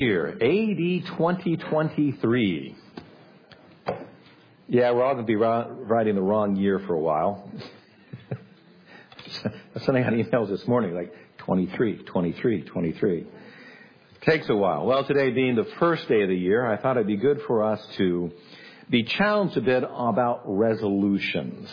Year, AD 2023. Yeah, we're all going to be writing the wrong year for a while. I was sending out emails this morning like 23. Takes a while. Well, today being the first day of the year, I thought it'd be good for us to be challenged a bit about resolutions.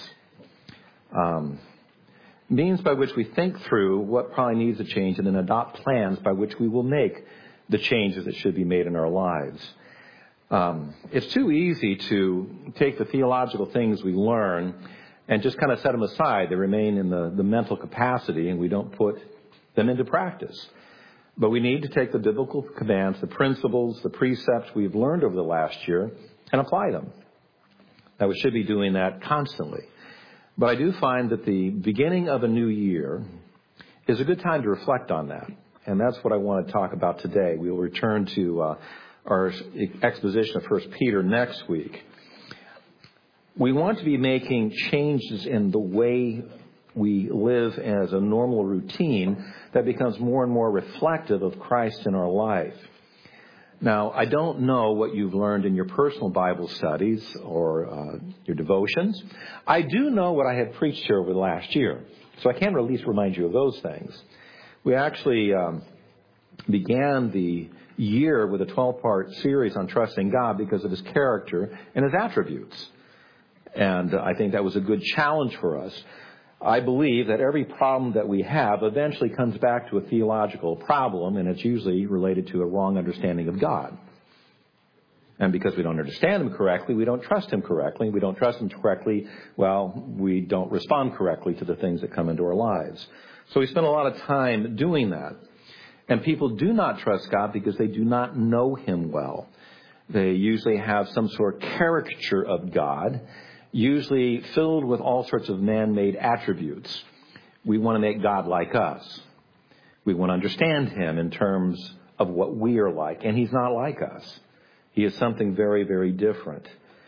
Means by which we think through what probably needs to change and then adopt plans by which we will make the changes that should be made in our lives. It's too easy to take the theological things we learn and just kind of set them aside. They remain in the mental capacity and we don't put them into practice. But we need to take the biblical commands, the principles, the precepts we've learned over the last year and apply them. Now, we should be doing that constantly. But I do find that the beginning of a new year is a good time to reflect on that. And that's what I want to talk about today. We will return to our exposition of 1 Peter next week. We want to be making changes in the way we live as a normal routine that becomes more and more reflective of Christ in our life. Now, I don't know what you've learned in your personal Bible studies or your devotions. I do know what I have preached here over the last year. So I can at least remind you of those things. We actually began the year with a 12-part series on trusting God because of His character and His attributes. And I think that was a good challenge for us. I believe that every problem that we have eventually comes back to a theological problem, and it's usually related to a wrong understanding of God. And because we don't understand Him correctly, we don't trust Him correctly. We don't trust Him correctly, well, we don't respond correctly to the things that come into our lives. So we spend a lot of time doing that. And people do not trust God because they do not know Him well. They usually have some sort of caricature of God, usually filled with all sorts of man-made attributes. We want to make God like us. We want to understand Him in terms of what we are like. And He's not like us. He is something very, very different.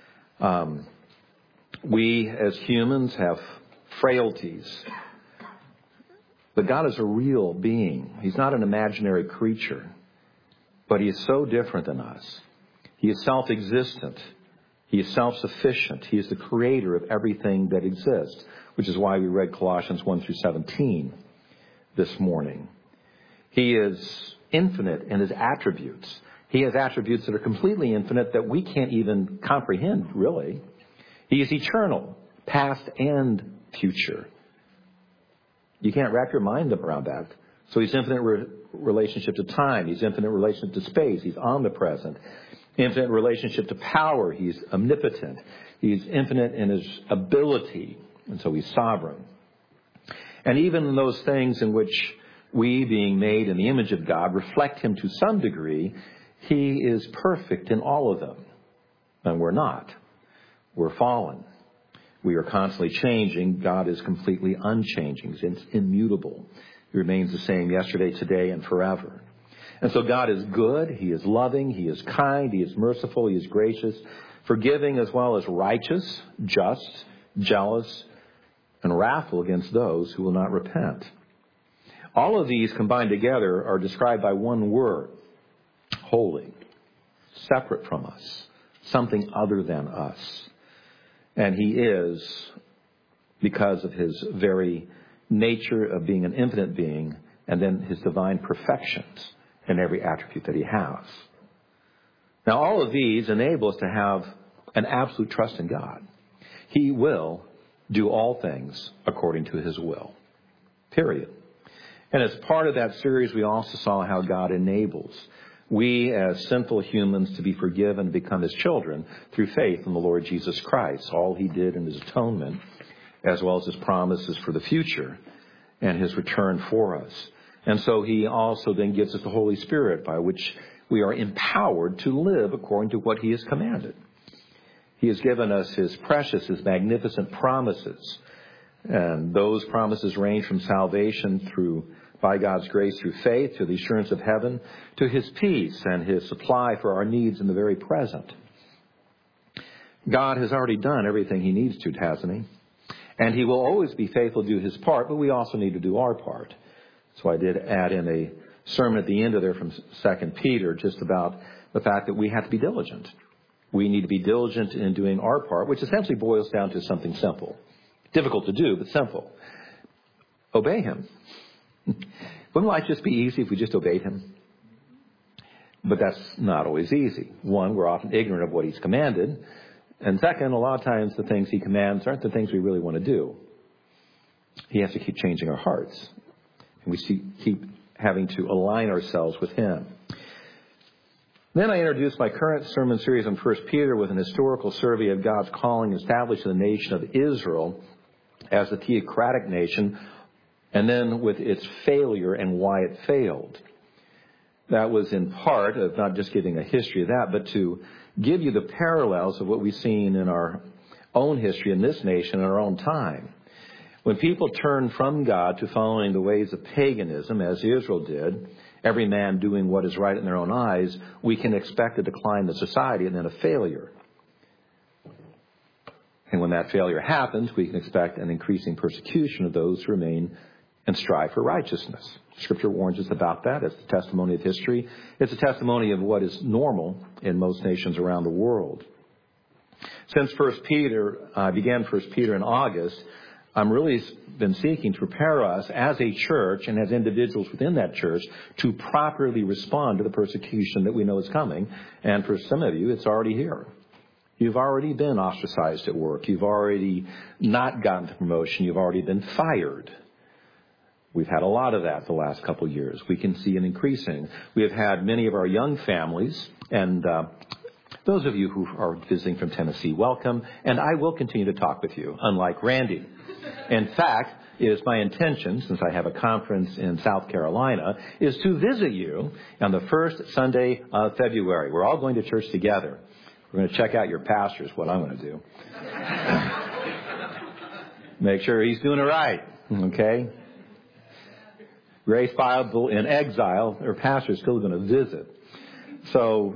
We as humans have frailties. But God is a real being. He's not an imaginary creature. But He is so different than us. He is self-existent. He is self-sufficient. He is the creator of everything that exists, which is why we read Colossians 1 through 17 this morning. He is infinite in His attributes. He has attributes that are completely infinite that we can't even comprehend, really. He is eternal, past and future. You can't wrap your mind around that. So He's infinite relationship to time. He's infinite relationship to space. He's omnipresent. Infinite relationship to power. He's omnipotent. He's infinite in His ability. And so He's sovereign. And even in those things in which we, being made in the image of God, reflect Him to some degree, He is perfect in all of them. And we're not. We're fallen. We are constantly changing. God is completely unchanging. He's immutable. He remains the same yesterday, today, and forever. And so God is good. He is loving. He is kind. He is merciful. He is gracious, forgiving as well as righteous, just, jealous, and wrathful against those who will not repent. All of these combined together are described by one word: holy, separate from us, something other than us. And He is, because of His very nature of being an infinite being, and then His divine perfections in every attribute that He has. Now, all of these enable us to have an absolute trust in God. He will do all things according to His will. Period. And as part of that series, we also saw how God enables we as sinful humans to be forgiven and become His children through faith in the Lord Jesus Christ. All He did in His atonement, as well as His promises for the future and His return for us. And so He also then gives us the Holy Spirit by which we are empowered to live according to what He has commanded. He has given us His precious, His magnificent promises. And those promises range from salvation by God's grace through faith, to the assurance of heaven, to His peace and His supply for our needs in the very present. God has already done everything He needs to, hasn't He? And He will always be faithful to do His part, but we also need to do our part. So I did add in sermon at the end of there from 2 Peter, just about the fact that we have to be diligent. We need to be diligent in doing our part, which essentially boils down to something simple. Difficult to do, but simple. Obey him. Wouldn't life just be easy if we just obeyed him? But that's not always easy. One, we're often ignorant of what he's commanded. And second, a lot of times the things he commands aren't the things we really want to do. He has to keep changing our hearts. And we keep having to align ourselves with him. Then I introduced my current sermon series on 1 Peter with an historical survey of God's calling established in the nation of Israel as a theocratic nation, and then with its failure and why it failed. That was in part of not just giving a history of that, but to give you the parallels of what we've seen in our own history in this nation in our own time. When people turn from God to following the ways of paganism, as Israel did, every man doing what is right in their own eyes, we can expect a decline in society and then a failure. And when that failure happens, we can expect an increasing persecution of those who remain and strive for righteousness. Scripture warns us about that. It's the testimony of history. It's a testimony of what is normal in most nations around the world. Since I began 1 Peter in August, I'm really been seeking to prepare us as a church and as individuals within that church to properly respond to the persecution that we know is coming. And for some of you, it's already here. You've already been ostracized at work. You've already not gotten the promotion. You've already been fired. We've had a lot of that the last couple of years. We can see an increasing. We have had many of our young families, and those of you who are visiting from Tennessee, welcome. And I will continue to talk with you, unlike Randy. In fact, it is my intention, since I have a conference in South Carolina, is to visit you on the first Sunday of February. We're all going to church together. We're going to check out your pastor is what I'm going to do. Make sure he's doing it right, okay? Grace Bible in exile, their pastor is still going to visit. So,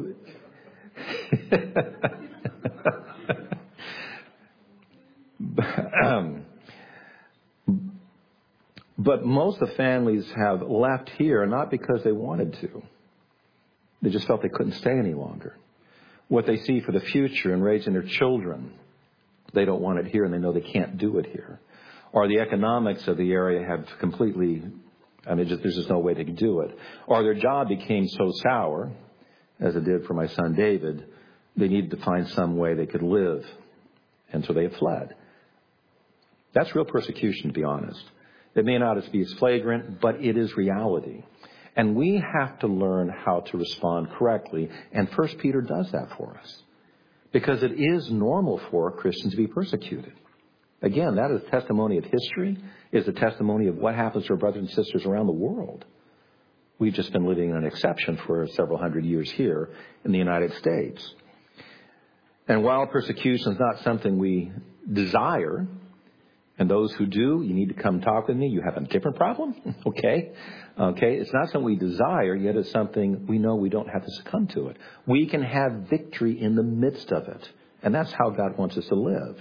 but most of the families have left here not because they wanted to. They just felt they couldn't stay any longer. What they see for the future in raising their children, they don't want it here and they know they can't do it here. Or the economics of the area have completely, there's just no way they can do it. Or their job became so sour, as it did for my son David, they needed to find some way they could live. And so they have fled. That's real persecution, to be honest. It may not be as flagrant, but it is reality. And we have to learn how to respond correctly. And 1 Peter does that for us. Because it is normal for Christians to be persecuted. Again, that is testimony of history. Is a testimony of what happens to our brothers and sisters around the world. We've just been living in an exception for several hundred years here in the United States. And while persecution is not something we desire, and those who do, you need to come talk with me. You have a different problem? Okay. It's not something we desire, yet it's something we know we don't have to succumb to it. We can have victory in the midst of it. And that's how God wants us to live.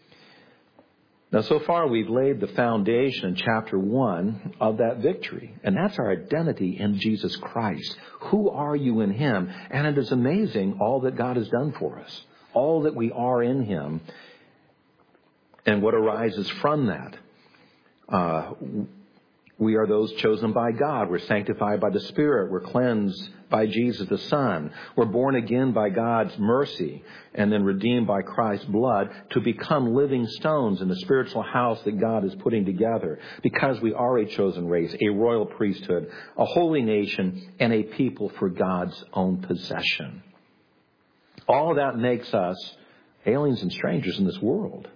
Now, so far, we've laid the foundation in chapter 1 of that victory. And that's our identity in Jesus Christ. Who are you in him? And it is amazing all that God has done for us. All that we are in him. And what arises from that. We are those chosen by God. We're sanctified by the Spirit. We're cleansed by Jesus the Son. We're born again by God's mercy and then redeemed by Christ's blood to become living stones in the spiritual house that God is putting together because we are a chosen race, a royal priesthood, a holy nation, and a people for God's own possession. All of that makes us aliens and strangers in this world.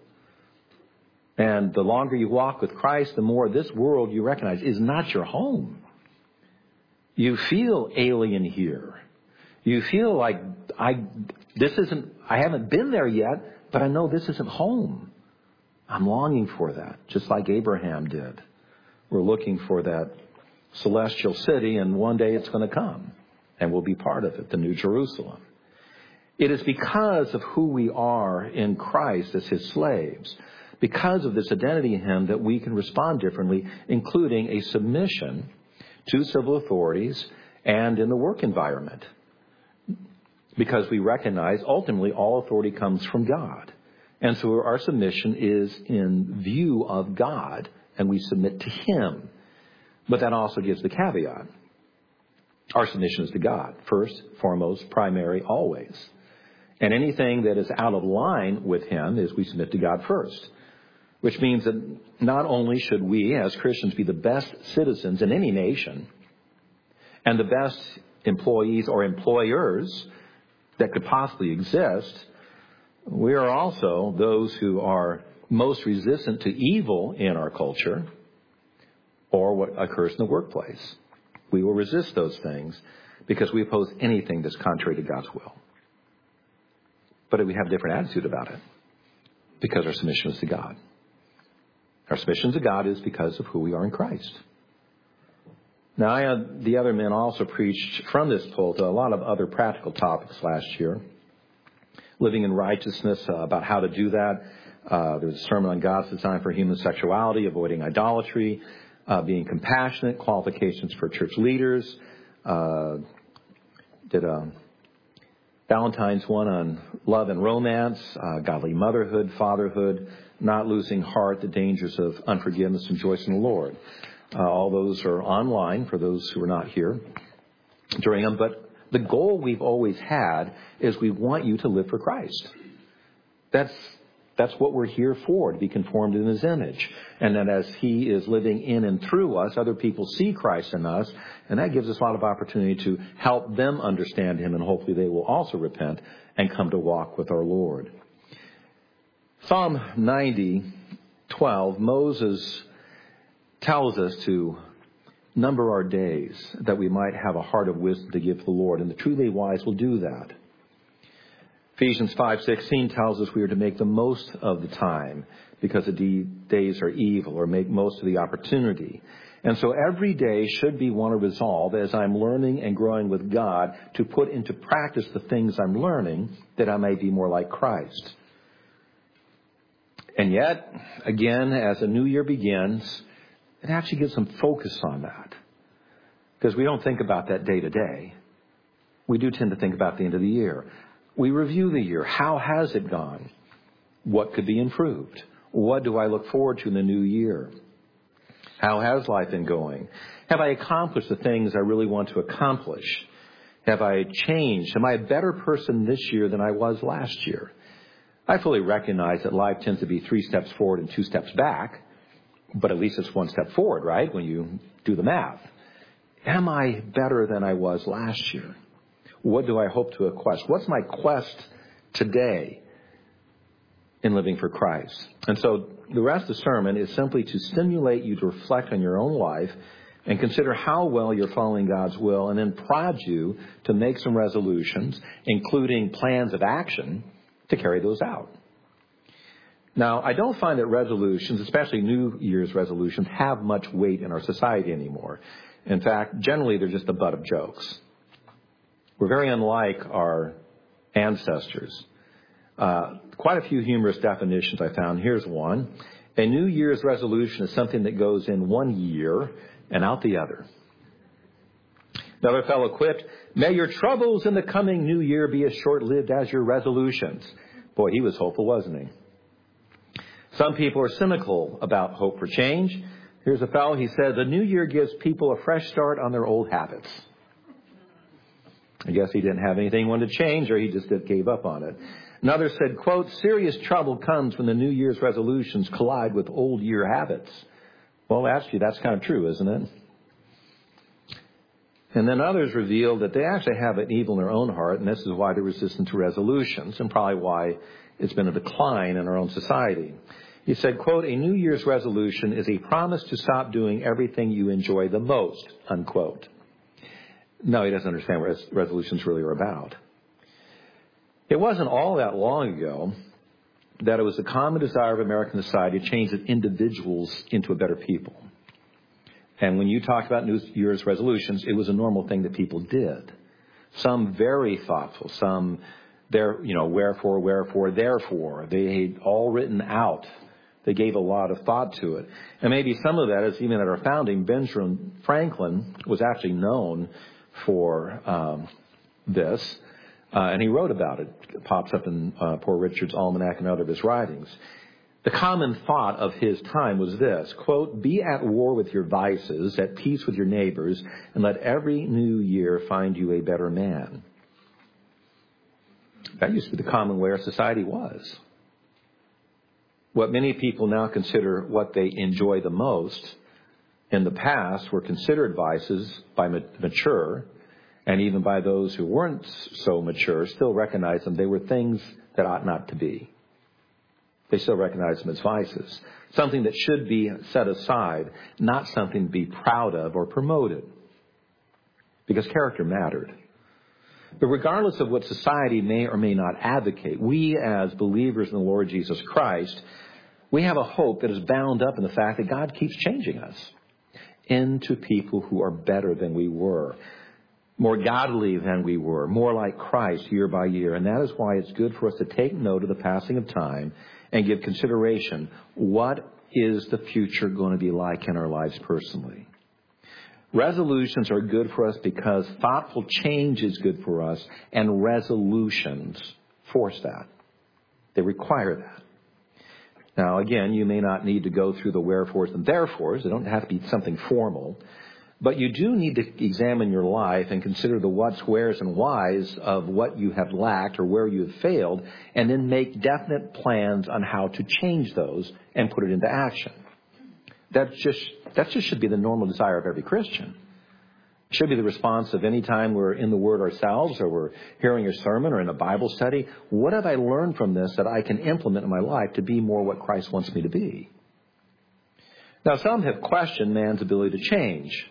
And the longer you walk with Christ, the more this world you recognize is not your home. You feel alien here. You feel like I haven't been there yet, but I know this isn't home. I'm longing for that, just like Abraham did. We're looking for that celestial city, and one day it's going to come, and we'll be part of it, the New Jerusalem. It is because of who we are in Christ as his slaves, because of this identity in him, that we can respond differently, including a submission to civil authorities and in the work environment. Because we recognize ultimately all authority comes from God. And so our submission is in view of God, and we submit to Him. But that also gives the caveat. Our submission is to God, first, foremost, primary, always. And anything that is out of line with Him is we submit to God first. Which means that not only should we as Christians be the best citizens in any nation and the best employees or employers that could possibly exist, we are also those who are most resistant to evil in our culture or what occurs in the workplace. We will resist those things because we oppose anything that's contrary to God's will. But we have a different attitude about it because our submission is to God. Our submission to God is because of who we are in Christ. Now, the other men also preached from this pulpit a lot of other practical topics last year. Living in righteousness, about how to do that. There was a sermon on God's design for human sexuality, avoiding idolatry, being compassionate, qualifications for church leaders. Did a Valentine's one on love and romance, godly motherhood, fatherhood, not losing heart, the dangers of unforgiveness, and joy in the Lord. All those are online for those who are not here during them. But the goal we've always had is we want you to live for Christ. That's what we're here for, to be conformed in His image. And then as He is living in and through us, other people see Christ in us, and that gives us a lot of opportunity to help them understand Him, and hopefully they will also repent and come to walk with our Lord. Psalm 90:12, Moses tells us to number our days that we might have a heart of wisdom to give to the Lord, and the truly wise will do that. Ephesians 5:16 tells us we are to make the most of the time because the days are evil, or make most of the opportunity. And so every day should be one of resolve as I'm learning and growing with God to put into practice the things I'm learning that I may be more like Christ. And yet, again, as a new year begins, it actually gives some focus on that. Because we don't think about that day to day. We do tend to think about the end of the year. We review the year. How has it gone? What could be improved? What do I look forward to in the new year? How has life been going? Have I accomplished the things I really want to accomplish? Have I changed? Am I a better person this year than I was last year? I fully recognize that life tends to be 3 steps forward and 2 steps back, but at least it's 1 step forward, right, when you do the math. Am I better than I was last year? What do I hope to quest? What's my quest today in living for Christ? And so the rest of the sermon is simply to stimulate you to reflect on your own life and consider how well you're following God's will, and then prod you to make some resolutions, including plans of action, to carry those out. Now, I don't find that resolutions, especially New Year's resolutions, have much weight in our society anymore. In fact, generally, they're just the butt of jokes. We're very unlike our ancestors. Quite a few humorous definitions I found. Here's one. A New Year's resolution is something that goes in one year and out the other. Another fellow quipped, "May your troubles in the coming new year be as short-lived as your resolutions." Boy, he was hopeful, wasn't he? Some people are cynical about hope for change. Here's a fellow, he said, "The new year gives people a fresh start on their old habits." I guess he didn't have anything he wanted to change, or he just gave up on it. Another said, quote, "Serious trouble comes when the New Year's resolutions collide with old year habits." Well, actually, that's kind of true, isn't it? And then others revealed that they actually have an evil in their own heart, and this is why they're resistant to resolutions, and probably why it's been a decline in our own society. He said, quote, "A New Year's resolution is a promise to stop doing everything you enjoy the most," unquote. No, he doesn't understand what resolutions really are about. It wasn't all that long ago that it was the common desire of American society to change the individuals into a better people. And when you talked about New Year's resolutions, it was a normal thing that people did. Some very thoughtful, some, wherefore, therefore. They had all written out They gave a lot of thought to it. And maybe some of that is even at our founding, Benjamin Franklin was actually known for this. And he wrote about it. It pops up in Poor Richard's Almanac and other of his writings. The common thought of his time was this, quote, be at war with your vices, at peace with your neighbors, and let every new year find you a better man. That used to be the common way our society was. What many people now consider what they enjoy the most in the past were considered vices by mature, and even by those who weren't so mature still recognized them. They were things that ought not to be. They still recognize them as vices. Something that should be set aside, not something to be proud of or promoted. Because character mattered. But regardless of what society may or may not advocate, we as believers in the Lord Jesus Christ, we have a hope that is bound up in the fact that God keeps changing us into people who are better than we were, more godly than we were, more like Christ year by year. And that is why it's good for us to take note of the passing of time and give consideration. What is the future going to be like in our lives personally? Resolutions are good for us because thoughtful change is good for us, and resolutions force that. They require that. Now, again, you may not need to go through the wherefores and therefores. They don't have to be something formal. But you do need to examine your life and consider the what's, where's, and why's of what you have lacked or where you have failed, and then make definite plans on how to change those and put it into action. That just should be the normal desire of every Christian. It should be the response of any time we're in the Word ourselves or we're hearing a sermon or in a Bible study. What have I learned from this that I can implement in my life to be more what Christ wants me to be? Now, some have questioned man's ability to change.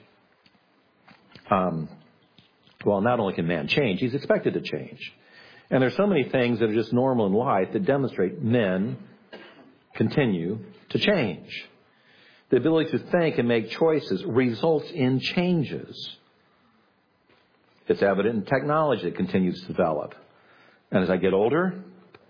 Well, not only can man change, he's expected to change. And there's so many things that are just normal in life that demonstrate men continue to change. The ability to think and make choices results in changes. It's evident in technology that continues to develop. And as I get older,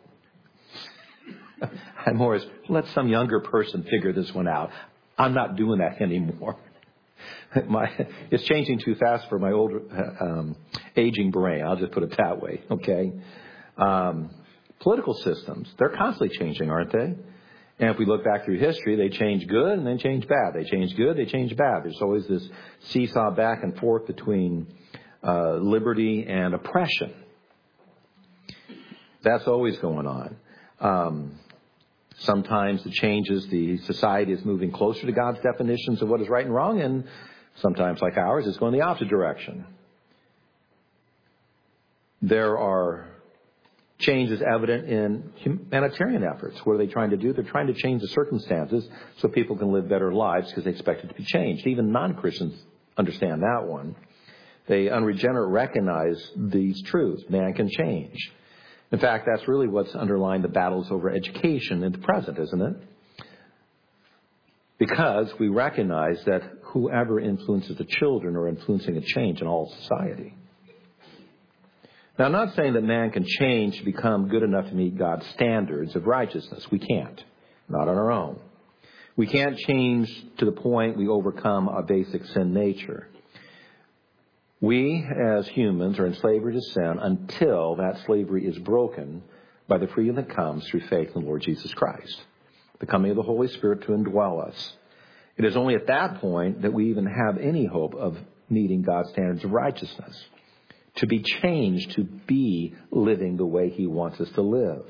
I'm more as, let some younger person figure this one out. I'm not doing that anymore. It's changing too fast for my older, aging brain. I'll just put it that way, okay? Political systems, they're constantly changing, aren't they? And if we look back through history, they change good and then change bad. They change good, they change bad. There's always this seesaw back and forth between liberty and oppression. That's always going on. Sometimes the changes, the society is moving closer to God's definitions of what is right and wrong, and sometimes, like ours, it's going the opposite direction. There are changes evident in humanitarian efforts. What are they trying to do? They're trying to change the circumstances so people can live better lives because they expect it to be changed. Even non-Christians understand that one. They, unregenerate, recognize these truths. Man can change. In fact, that's really what's underlying the battles over education in the present, isn't it? Because we recognize that whoever influences the children are influencing a change in all society. Now, I'm not saying that man can change to become good enough to meet God's standards of righteousness. We can't. Not on our own. We can't change to the point we overcome our basic sin nature. We, as humans, are in slavery to sin until that slavery is broken by the freedom that comes through faith in the Lord Jesus Christ, the coming of the Holy Spirit to indwell us. It is only at that point that we even have any hope of meeting God's standards of righteousness, to be changed to be living the way He wants us to live.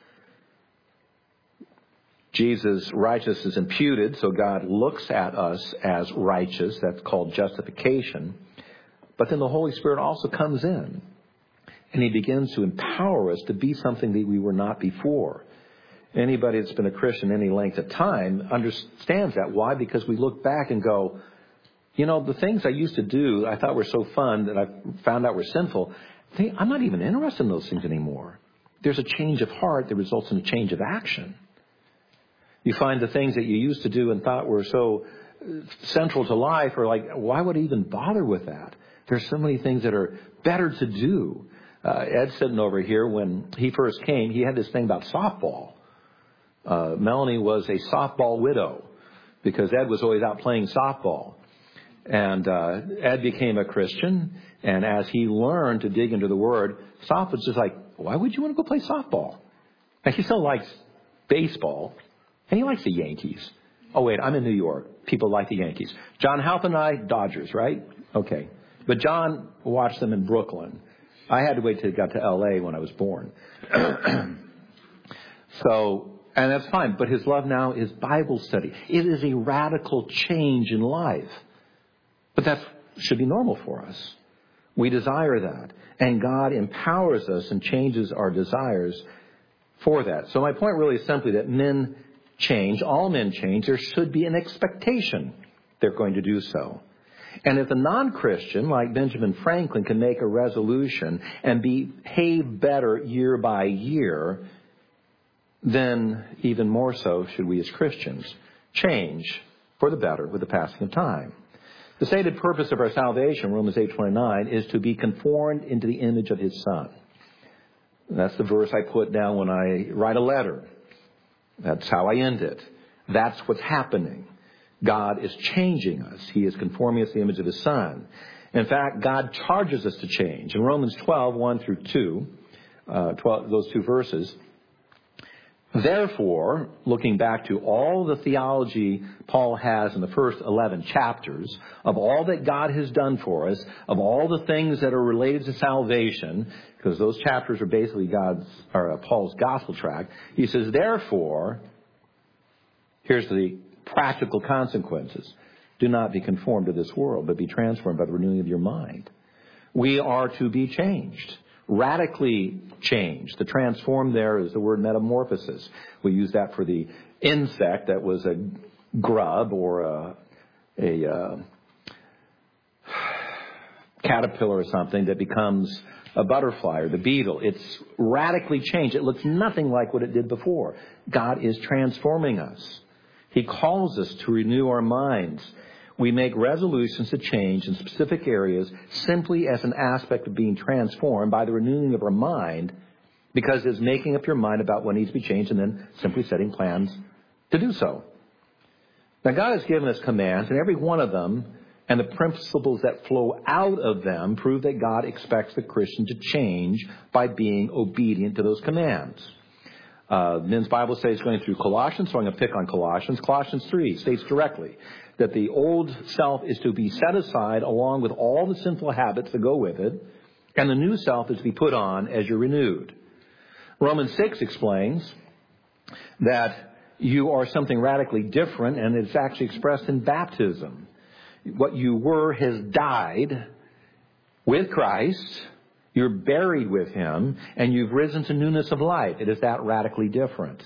Jesus' righteousness is imputed, so God looks at us as righteous. That's called justification. But then the Holy Spirit also comes in, and He begins to empower us to be something that we were not before. Anybody that's been a Christian any length of time understands that. Why? Because we look back and go, you know, the things I used to do I thought were so fun that I found out were sinful, I'm not even interested in those things anymore. There's a change of heart that results in a change of action. You find the things that you used to do and thought were so central to life are like, why would I even bother with that? There's so many things that are better to do. Ed's sitting over here. When he first came, he had this thing about softball. Melanie was a softball widow because Ed was always out playing softball. And Ed became a Christian, and as he learned to dig into the Word, softball was just like, why would you want to go play softball? And he still likes baseball, and he likes the Yankees. Oh, wait, I'm in New York. People like the Yankees. John Halp and I, Dodgers, right? Okay. But John watched them in Brooklyn. I had to wait till he got to L.A. when I was born. So, and that's fine. But his love now is Bible study. It is a radical change in life. But that should be normal for us. We desire that. And God empowers us and changes our desires for that. So my point really is simply that men change. All men change. There should be an expectation they're going to do so. And if a non-Christian like Benjamin Franklin can make a resolution and behave better year by year, then even more so should we as Christians change for the better with the passing of time. The stated purpose of our salvation, Romans 8:29, is to be conformed into the image of His Son. That's the verse I put down when I write a letter. That's how I end it. That's what's happening. God is changing us. He is conforming us to the image of His Son. In fact, God charges us to change. In Romans 12:1-2, those two verses, therefore, looking back to all the theology Paul has in the first 11 chapters of all that God has done for us, of all the things that are related to salvation, because those chapters are basically Paul's gospel tract, he says, therefore, here's the practical consequences. Do not be conformed to this world, but be transformed by the renewing of your mind. We are to be changed. Radically changed. The transform there is the word metamorphosis. We use that for the insect that was a grub or a caterpillar or something that becomes a butterfly or the beetle. It's radically changed. It looks nothing like what it did before. God is transforming us. He calls us to renew our minds. We make resolutions to change in specific areas simply as an aspect of being transformed by the renewing of our mind, because it's making up your mind about what needs to be changed and then simply setting plans to do so. Now, God has given us commands, and every one of them and the principles that flow out of them prove that God expects the Christian to change by being obedient to those commands. Men's Bible says going through Colossians, so I'm going to pick on Colossians. Colossians 3 states directly that the old self is to be set aside along with all the sinful habits that go with it, and the new self is to be put on as you're renewed. Romans 6 explains that you are something radically different, and it's actually expressed in baptism. What you were has died with Christ. You're buried with Him, and you've risen to newness of life. It is that radically different.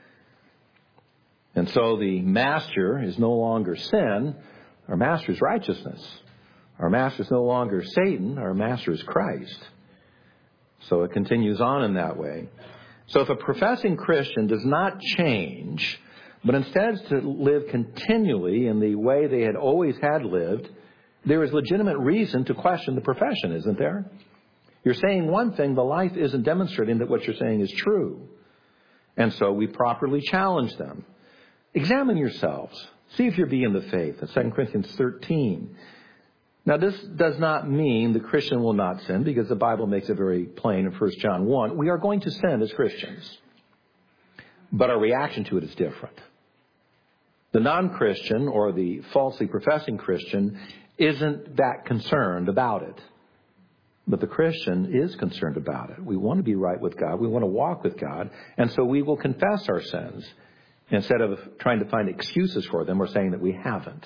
And so the master is no longer sin. Our master is righteousness. Our master is no longer Satan. Our master is Christ. So it continues on in that way. So if a professing Christian does not change, but instead is to live continually in the way they had always had lived, there is legitimate reason to question the profession, isn't there? You're saying one thing, the life isn't demonstrating that what you're saying is true. And so we properly challenge them. Examine yourselves. See if you're being the faith. That's 2 Corinthians 13. Now, this does not mean the Christian will not sin, because the Bible makes it very plain in 1 John 1. We are going to sin as Christians. But our reaction to it is different. The non-Christian or the falsely professing Christian isn't that concerned about it. But the Christian is concerned about it. We want to be right with God. We want to walk with God. And so we will confess our sins instead of trying to find excuses for them or saying that we haven't.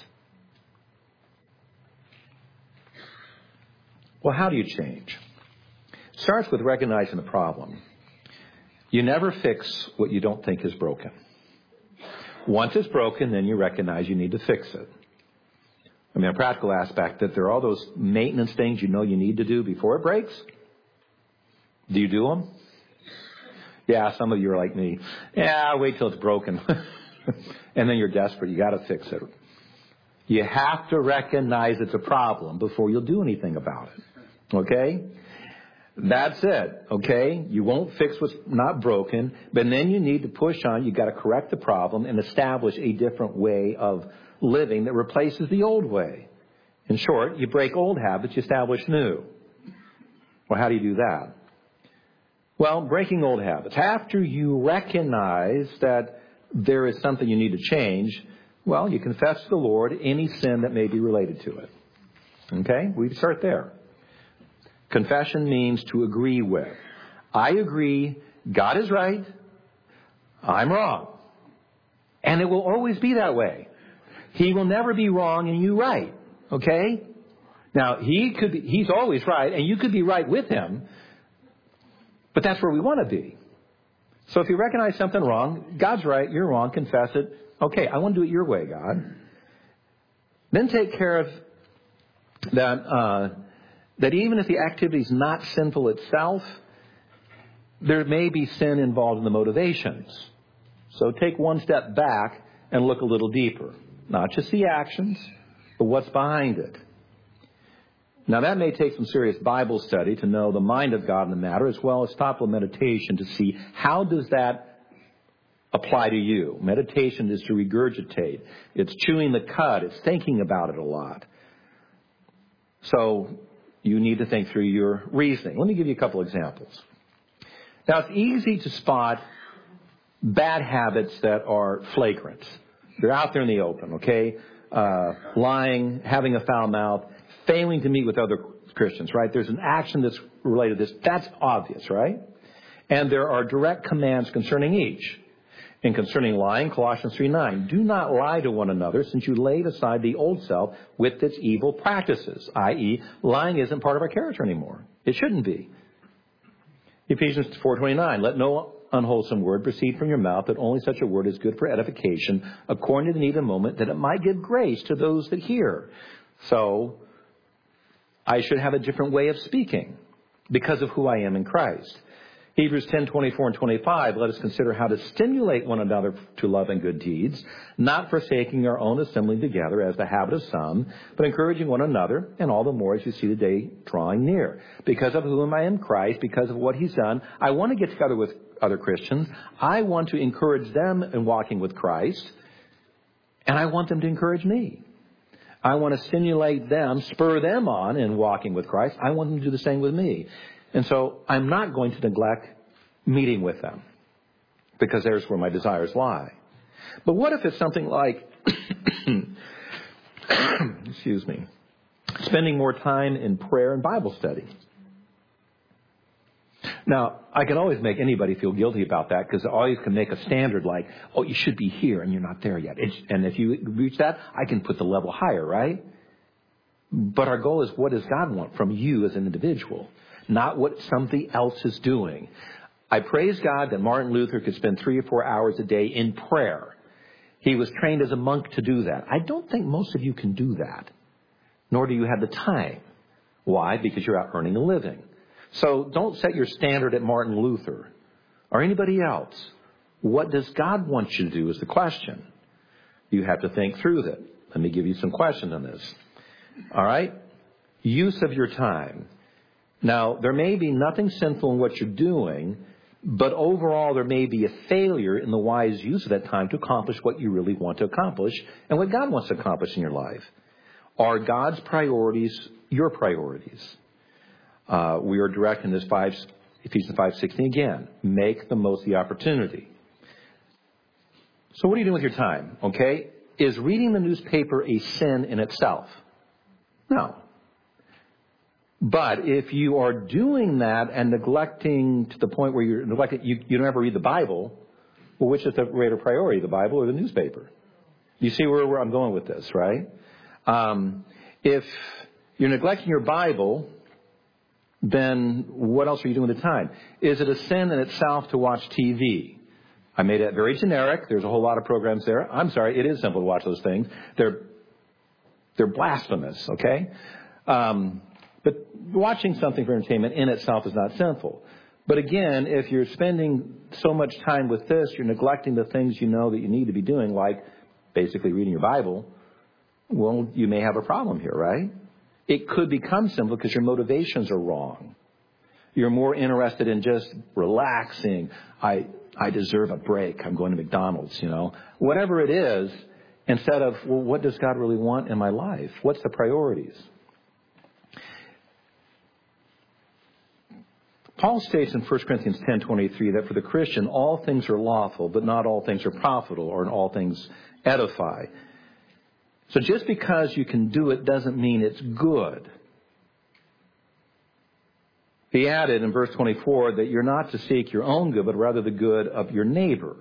Well, how do you change? It starts with recognizing the problem. You never fix what you don't think is broken. Once it's broken, then you recognize you need to fix it. I mean, a practical aspect, that there are all those maintenance things you know you need to do before it breaks. Do you do them? Yeah, some of you are like me. Yeah, wait till it's broken. And then you're desperate. You got to fix it. You have to recognize it's a problem before you'll do anything about it. Okay? That's it, okay? You won't fix what's not broken, but then you need to push on. You've got to correct the problem and establish a different way of living that replaces the old way. In short, you break old habits, you establish new. Well, how do you do that? Well, breaking old habits. After you recognize that there is something you need to change, well, you confess to the Lord any sin that may be related to it. Okay? We start there. Confession means to agree with. I agree, God is right, I'm wrong. And it will always be that way. He will never be wrong and you right. Okay? Now, he's always right, and you could be right with him, but that's where we want to be. So if you recognize something wrong, God's right, you're wrong, confess it. Okay, I want to do it your way, God. Then take care of that even if the activity is not sinful itself, there may be sin involved in the motivations. So take one step back and look a little deeper. Not just the actions, but what's behind it. Now that may take some serious Bible study to know the mind of God in the matter, as well as thoughtful meditation to see how does that apply to you. Meditation is to regurgitate. It's chewing the cud. It's thinking about it a lot. So you need to think through your reasoning. Let me give you a couple examples. Now, it's easy to spot bad habits that are flagrant. They're out there in the open, okay? Lying, having a foul mouth, failing to meet with other Christians, right? There's an action that's related to this. That's obvious, right? And there are direct commands concerning each. And concerning lying, Colossians 3:9, do not lie to one another since you laid aside the old self with its evil practices, i.e., lying isn't part of our character anymore. It shouldn't be. Ephesians 4:29, let no unwholesome word proceed from your mouth, that only such a word is good for edification, according to the need of the moment, that it might give grace to those that hear. So, I should have a different way of speaking because of who I am in Christ. Hebrews 10:24 and 25, let us consider how to stimulate one another to love and good deeds, not forsaking our own assembling together as the habit of some, but encouraging one another, and all the more as you see the day drawing near. Because of whom I am Christ, because of what he's done, I want to get together with other Christians. I want to encourage them in walking with Christ, and I want them to encourage me. I want to stimulate them, spur them on in walking with Christ. I want them to do the same with me. And so I'm not going to neglect meeting with them because there's where my desires lie. But what if it's something like, excuse me, spending more time in prayer and Bible study? Now, I can always make anybody feel guilty about that because I always can make a standard like, oh, you should be here and you're not there yet. And if you reach that, I can put the level higher, right? But our goal is, what does God want from you as an individual? Not what somebody else is doing. I praise God that Martin Luther could spend 3 or 4 hours a day in prayer. He was trained as a monk to do that. I don't think most of you can do that, nor do you have the time. Why? Because you're out earning a living. So don't set your standard at Martin Luther or anybody else. What does God want you to do is the question. You have to think through that. Let me give you some questions on this. All right? Use of your time. Now, there may be nothing sinful in what you're doing, but overall there may be a failure in the wise use of that time to accomplish what you really want to accomplish and what God wants to accomplish in your life. Are God's priorities your priorities? We are direct in this Ephesians 5:16 again. Make the most of the opportunity. So what are you doing with your time? Okay? Is reading the newspaper a sin in itself? No. But if you are doing that and neglecting to the point where you're neglecting, you don't ever read the Bible, well, which is the greater priority, the Bible or the newspaper? You see where I'm going with this, right? If you're neglecting your Bible, then what else are you doing with the time? Is it a sin in itself to watch TV? I made it very generic. There's a whole lot of programs there. I'm sorry, it is simple to watch those things. They're blasphemous, okay? But watching something for entertainment in itself is not sinful. But again, if you're spending so much time with this, you're neglecting the things you know that you need to be doing, like basically reading your Bible, well, you may have a problem here, right? It could become sinful because your motivations are wrong. You're more interested in just relaxing. I deserve a break. I'm going to McDonald's, Whatever it is, instead of, well, what does God really want in my life? What's the priorities? Paul states in 1 Corinthians 10:23 that for the Christian, all things are lawful, but not all things are profitable, or all things edify. So just because you can do it doesn't mean it's good. He added in verse 24 that you're not to seek your own good, but rather the good of your neighbor.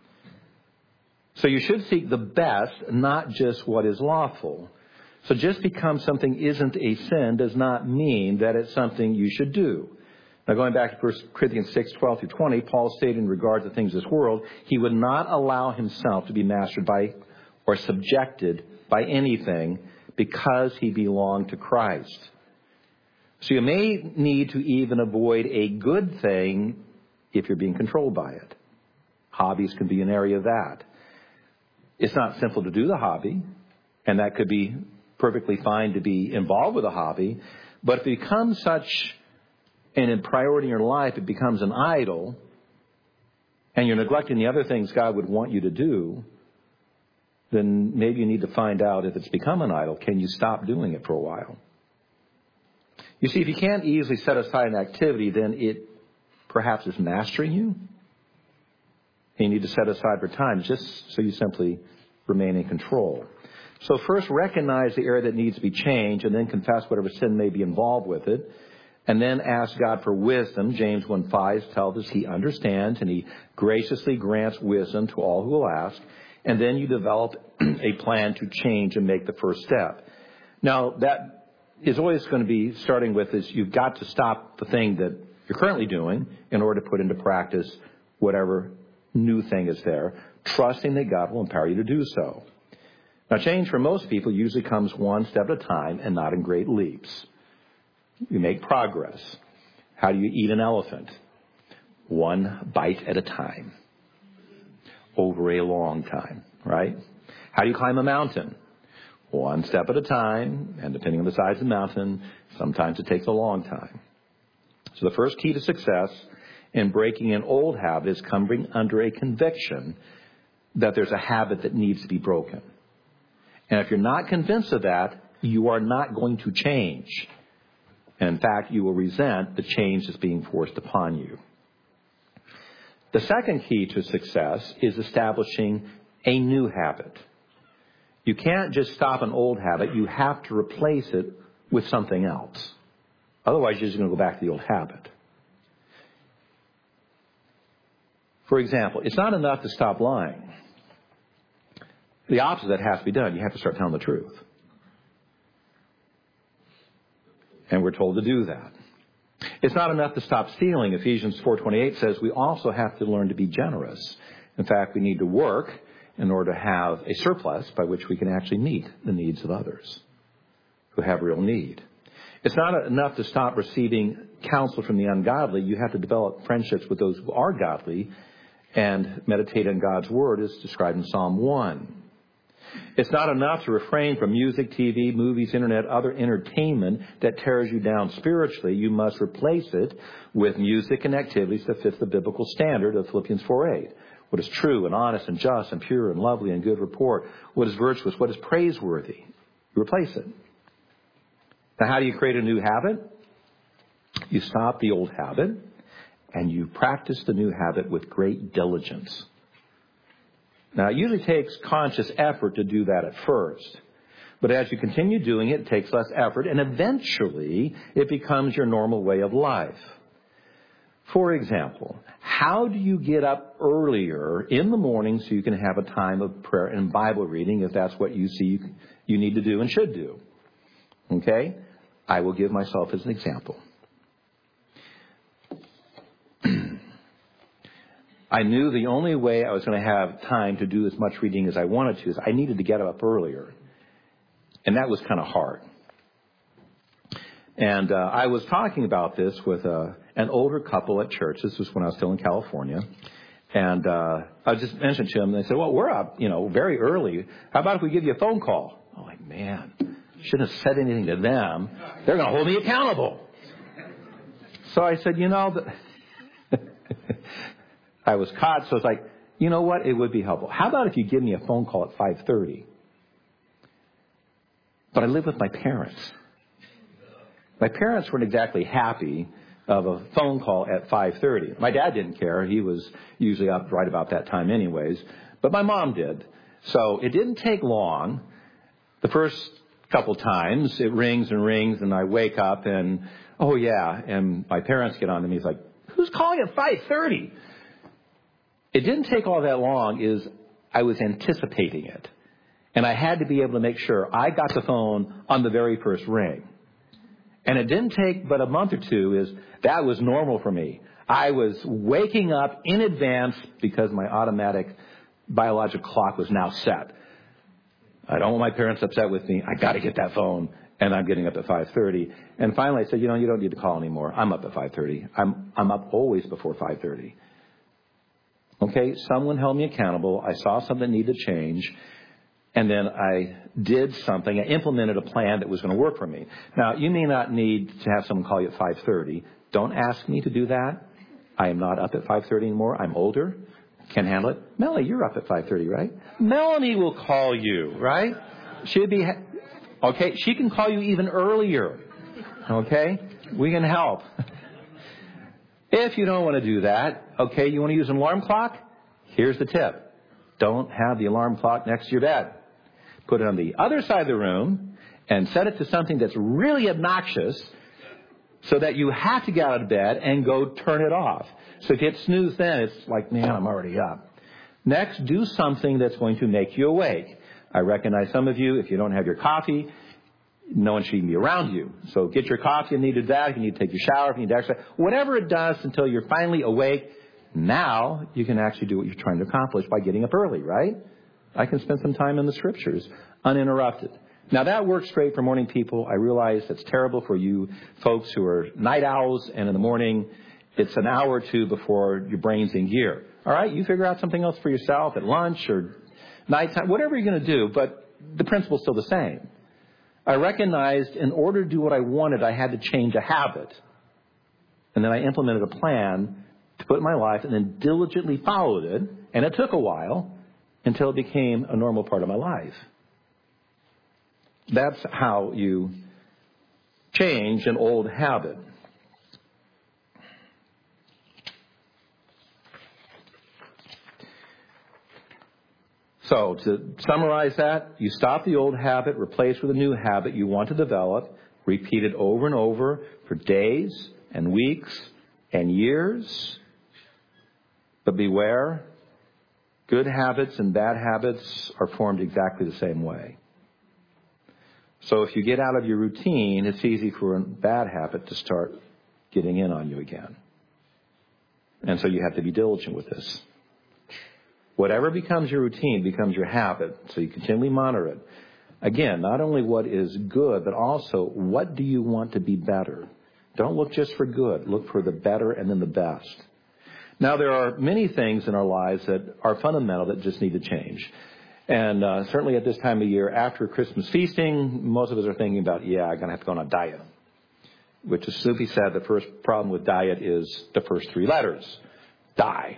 So you should seek the best, not just what is lawful. So just because something isn't a sin does not mean that it's something you should do. Now, going back to 1 Corinthians 6:12-20, Paul stated in regard to things of this world, he would not allow himself to be mastered by or subjected by anything because he belonged to Christ. So you may need to even avoid a good thing if you're being controlled by it. Hobbies can be an area of that. It's not simple to do the hobby, and that could be perfectly fine to be involved with a hobby, but if it becomes such and priority in your life, it becomes an idol, and you're neglecting the other things God would want you to do, then maybe you need to find out if it's become an idol. Can you stop doing it for a while? You see, if you can't easily set aside an activity, then it perhaps is mastering you. And you need to set aside for time just so you simply remain in control. So first recognize the area that needs to be changed, and then confess whatever sin may be involved with it. And then ask God for wisdom. James 1:5 tells us he understands and he graciously grants wisdom to all who will ask. And then you develop a plan to change and make the first step. Now, that is always going to be starting with is you've got to stop the thing that you're currently doing in order to put into practice whatever new thing is there, trusting that God will empower you to do so. Now, change for most people usually comes one step at a time and not in great leaps. You make progress. How do you eat an elephant? One bite at a time. Over a long time, right? How do you climb a mountain? One step at a time, and depending on the size of the mountain, sometimes it takes a long time. So the first key to success in breaking an old habit is coming under a conviction that there's a habit that needs to be broken. And if you're not convinced of that, you are not going to change. And in fact, you will resent the change that's being forced upon you. The second key to success is establishing a new habit. You can't just stop an old habit. You have to replace it with something else. Otherwise, you're just going to go back to the old habit. For example, it's not enough to stop lying. The opposite of that has to be done. You have to start telling the truth. And we're told to do that. It's not enough to stop stealing. Ephesians 4:28 says we also have to learn to be generous. In fact, we need to work in order to have a surplus by which we can actually meet the needs of others who have real need. It's not enough to stop receiving counsel from the ungodly. You have to develop friendships with those who are godly and meditate on God's word as described in Psalm 1. It's not enough to refrain from music, TV, movies, internet, other entertainment that tears you down spiritually. You must replace it with music and activities that fit the biblical standard of Philippians 4:8. What is true and honest and just and pure and lovely and good report. What is virtuous. What is praiseworthy. You replace it. Now, how do you create a new habit? You stop the old habit and you practice the new habit with great diligence. Now, it usually takes conscious effort to do that at first. But as you continue doing it, it takes less effort, and eventually it becomes your normal way of life. For example, how do you get up earlier in the morning so you can have a time of prayer and Bible reading if that's what you see you need to do and should do? Okay? I will give myself as an example. I knew the only way I was going to have time to do as much reading as I wanted to is I needed to get up earlier. And that was kind of hard. And I was talking about this with an older couple at church. This was when I was still in California. And I just mentioned to them, and they said, well, we're up, very early. How about if we give you a phone call? I'm like, man, shouldn't have said anything to them. They're going to hold me accountable. So I said, I was caught. So it's like, you know what? It would be helpful. How about if you give me a phone call at 5:30? But I live with my parents. My parents weren't exactly happy of a phone call at 5:30. My dad didn't care. He was usually up right about that time anyways. But my mom did. So it didn't take long. The first couple times it rings and I wake up and, oh yeah, and my parents get on to me. It's like, who's calling at 5:30? It didn't take all that long. I was anticipating it. And I had to be able to make sure I got the phone on the very first ring. And it didn't take but a month or two. That was normal for me. I was waking up in advance because my automatic biological clock was now set. I don't want my parents upset with me. I got to get that phone. And I'm getting up at 5:30. And finally I said, you don't need to call anymore. I'm up at 5:30. I'm up always before 5:30. Okay, someone held me accountable. I saw something that needed to change. And then I did something. I implemented a plan that was going to work for me. Now, you may not need to have someone call you at 5:30. Don't ask me to do that. I am not up at 5:30 anymore. I'm older. Can't handle it. Melanie, you're up at 5:30, right? Melanie will call you, right? She'd be... Okay, she can call you even earlier. Okay? We can help. If you don't want to do that, okay, you want to use an alarm clock? Here's the tip. Don't have the alarm clock next to your bed. Put it on the other side of the room and set it to something that's really obnoxious so that you have to get out of bed and go turn it off. So if you hit snooze then, it's like, man, I'm already up. Next, do something that's going to make you awake. I recognize some of you, if you don't have your coffee, no one should even be around you. So get your coffee if you need to do that, if you need to take your shower, if you need to exercise, whatever it does until you're finally awake. Now you can actually do what you're trying to accomplish by getting up early, right? I can spend some time in the scriptures uninterrupted. Now that works great for morning people. I realize that's terrible for you folks who are night owls, and in the morning it's an hour or two before your brain's in gear. All right, you figure out something else for yourself at lunch or nighttime, whatever you're going to do, but the principle's still the same. I recognized in order to do what I wanted, I had to change a habit. And then I implemented a plan to put in my life and then diligently followed it. And it took a while until it became a normal part of my life. That's how you change an old habit. So to summarize that, you stop the old habit, replace with a new habit you want to develop, repeat it over and over for days and weeks and years. But beware, good habits and bad habits are formed exactly the same way. So if you get out of your routine, it's easy for a bad habit to start getting in on you again. And so you have to be diligent with this. Whatever becomes your routine becomes your habit, so you continually monitor it. Again, not only what is good, but also what do you want to be better? Don't look just for good. Look for the better and then the best. Now, there are many things in our lives that are fundamental that just need to change. And certainly at this time of year, after Christmas feasting, most of us are thinking about, I'm going to have to go on a diet. Which, as Snoopy said, the first problem with diet is the first three letters. Die.